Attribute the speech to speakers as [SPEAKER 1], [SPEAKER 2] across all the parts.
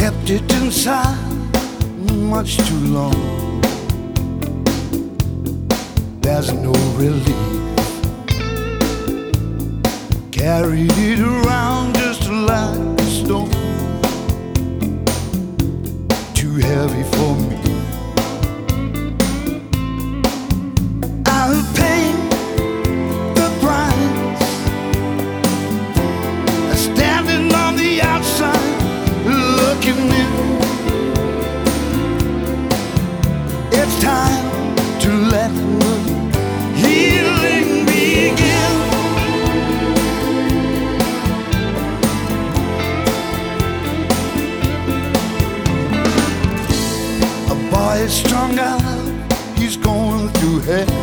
[SPEAKER 1] kept it inside much too long. There's no relief. Carried it around just like a stone. Too heavy for me. I'll pay the price. Standing on the outside, looking in. It's time to let the healing begin. A boy is strung out, he's going through hell.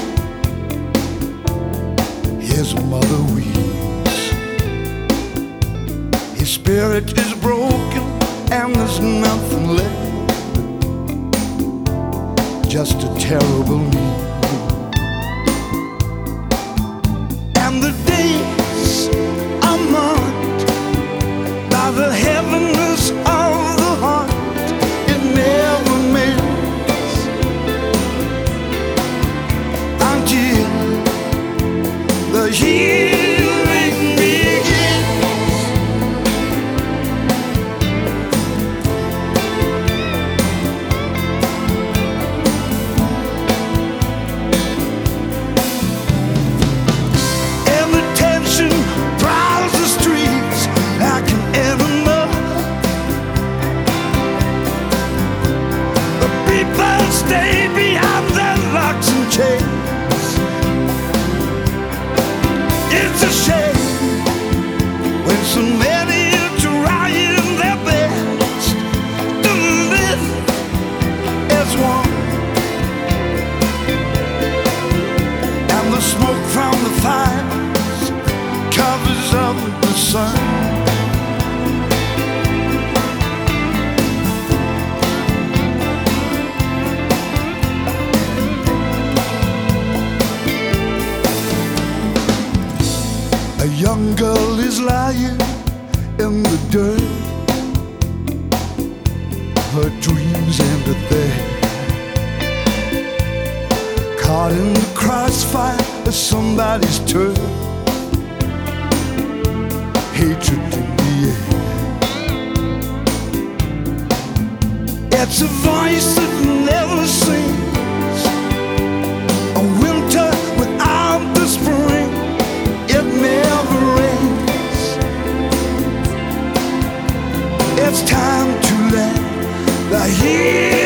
[SPEAKER 1] His mother weeps. His spirit is broken and there's nothing left. Just a terrible need. And the days are marked by the heaviness of the heart. It never mends until the healing begins. Every tension prowls the streets like an enema. The people stay behind their locks and chains. It's a shame when so many are trying their best to live as one. And the smoke from the fires covers up the sun. A young girl is lying in the dirt. Her dreams ended there. Caught in the crossfire of somebody's turn. Hatred in the air. It's a voice that never sings. A winter without the spring. It never ends. It's time to let the healing